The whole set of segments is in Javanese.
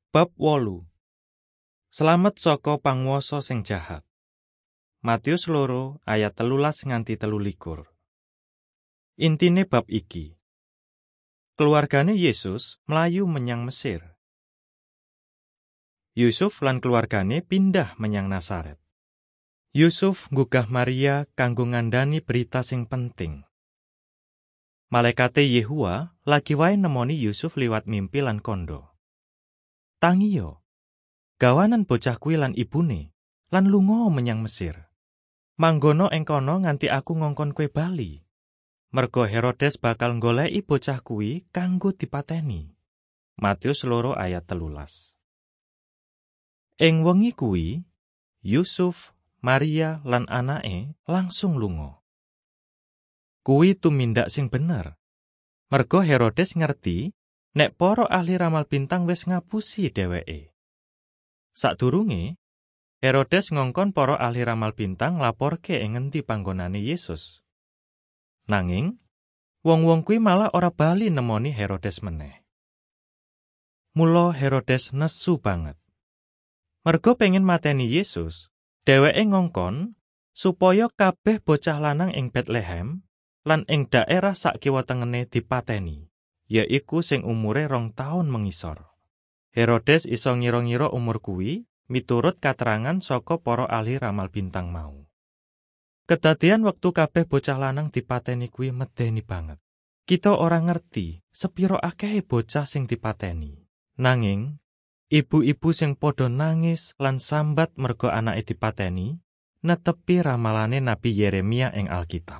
Bab 8. Slamet saka panguwasa sing jahat. Matius 2 ayat 13 nganti 23. Intine bab iki. Keluargane Yesus mlayu menyang Mesir. Yusuf lan keluargane pindah menyang Nazaret. Yusuf nggugah Maria kanggo ngandani berita sing penting. Malaikate Yehua lagi wae nemoni Yusuf liwat mimpi lan kondo. Tangiyo, gawanan bocah kuwi lan ibune, lan lunga menyang Mesir. Manggono ing kono nganti aku ngongkon kowe bali. Merga Herodes bakal goleki bocah kuwi kanggo dipateni. Matius 2 ayat 13. Ing wengi kuwi, Yusuf, Maria lan anake langsung lunga. Kuwi tumindak sing bener. Merga Herodes ngerti nek para ahli ramal bintang wis ngapusi dheweke. Sadurunge, Herodes ngongkon para ahli ramal bintang laporke ing ngendi panggonane Yesus. Nanging, wong-wong kuwi malah ora bali nemoni Herodes meneh. Mula Herodes nesu banget. Merga pengen mateni Yesus, dheweke ngongkon supaya kabeh bocah lanang ing Betlehem lan ing daerah sakiwa tengene dipateni, yaiku sing umure 2 taun mengisor. Herodes iso ngira-ngira umur kuwi miturut katerangan saka para ahli ramal bintang mau. Kedadian wektu kabeh bocah lanang dipateni kuwi medeni banget. Kita ora ngerti sepiro akehe bocah sing dipateni. Nanging, ibu-ibu sing padha nangis lan sambat merga anake dipateni, netepi ramalane Nabi Yeremia ing Alkitab.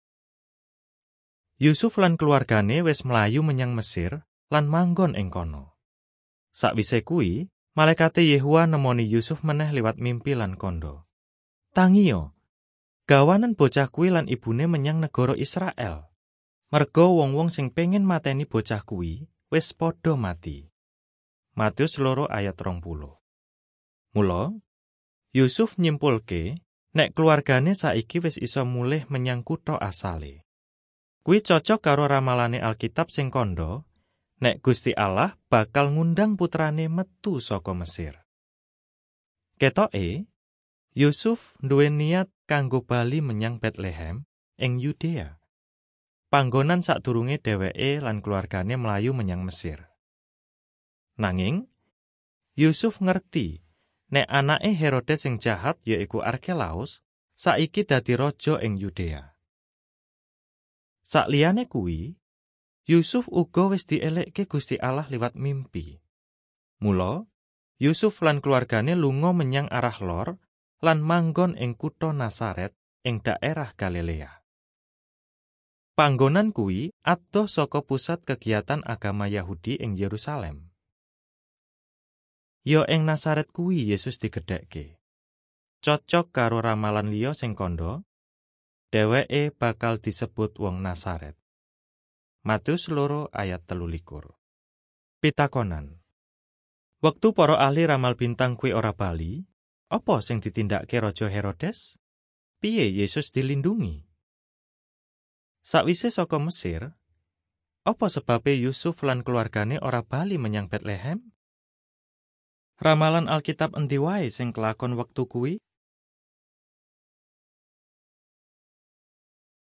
Yusuf lan keluargane wis mlayu menyang Mesir lan manggon ing kono. Sakwise kuwi, malaikate Yehua nemoni Yusuf meneh liwat mimpi lan kondo. Tangiyo, gawanan bocah kuwi lan ibune menyang negara Israel. Merga wong-wong sing pengen mateni bocah kuwi wis padha mati. Matius 2 ayat 20. Mula, Yusuf nyimpulke nek keluargane saiki wis iso mulih menyang kutha asale. Kuwi cocok karo ramalane Alkitab sing kondo, nek Gusti Allah bakal ngundang putrane metu saka Mesir. Ketoke, Yusuf duwe niat kanggo bali menyang Betlehem ing Yudea. Panggonan sadurunge dheweke lan keluargane mlayu menyang Mesir. Nanging, Yusuf ngerti nek anake Herodes sing jahat yaiku Arkelaus saiki dadi raja ing Yudea. Sakliyane kuwi, Yusuf uga wis dielekke Gusti Allah liwat mimpi. Mula, Yusuf lan keluargane lunga menyang arah lor lan manggon ing kutha Nazaret ing daerah Galilea. Panggonan kuwi adoh saka pusat kegiatan agama Yahudi ing Yerusalem. Ya ing Nazaret kuwi Yesus digedhekke. Cocok karo ramalan liya sing kandha, dheweke bakal disebut wong Nazaret. Matius 2 ayat 23. Pitakonan. Wektu para ahli ramal bintang kuwi ora bali, apa sing ditindakke Raja Herodes? Piye Yesus dilindungi? Sakwise saka Mesir, apa sebabe Yusuf lan keluargane ora bali menyang Betlehem? Ramalan Alkitab endi wae sing kelakon wektu kuwi?